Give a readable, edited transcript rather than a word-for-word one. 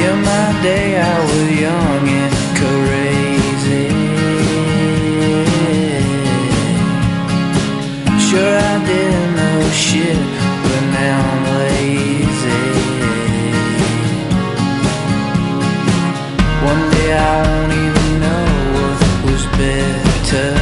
Yeah, my day I was young and crazy. Sure I didn't know shit, but now I'm lazy. One day I won't even know what was better.